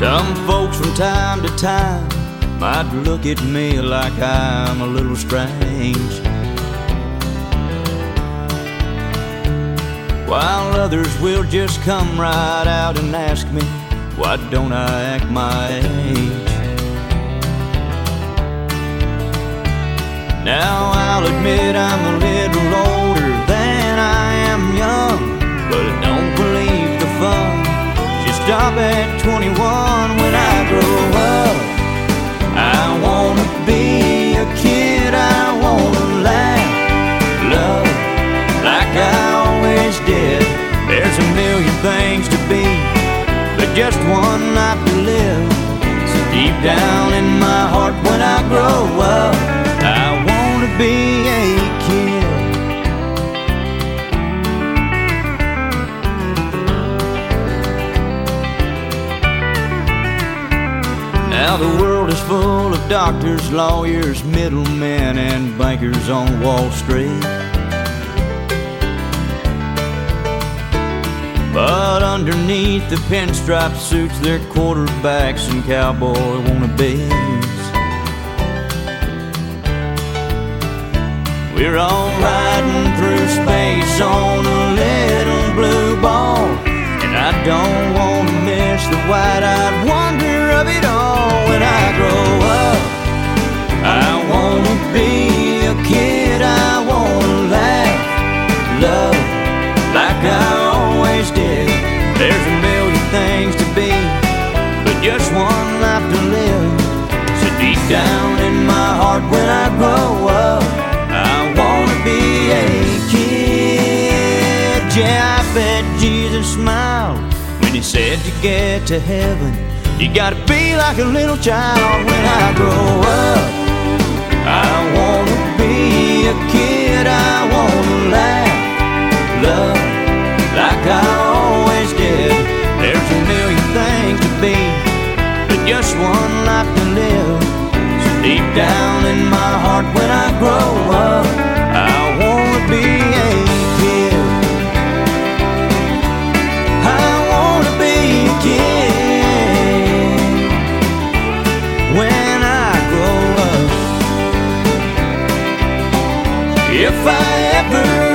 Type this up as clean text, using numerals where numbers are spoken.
Some folks from time to time might look at me like I'm a little strange, while others will just come right out and ask me, why don't I act my age? Now I'll admit I'm a little older than I am young, but I don't believe the fun should stop at 21 when I grow up. I wanna be a kid, I wanna laugh, love like I always did. There's a million things to be, but just one life to live. So deep down in my heart when I grow up, I wanna be a kid. Now the world is full of doctors, lawyers, middlemen, and bankers on Wall Street, but underneath the pinstripe suits, they're quarterbacks and cowboy wannabes. We're all riding through space on a little blue ball, and I don't want to miss the wide-eyed wonder of it all. When I grow up, I want to be a kid, I want to laugh, love like I always did. There's a million things to be, but just one life to live. So deep down in my heart when I grow up, I wanna be a kid. Yeah, I bet Jesus smiled when he said to get to heaven, you gotta be like a little child. When I grow up, I wanna be a kid, I wanna laugh, love like I always did. There's a million things to be, but just one life to live. So deep down in my heart when I grow up, I wanna be a kid. I wanna be a kid when I grow up. If I ever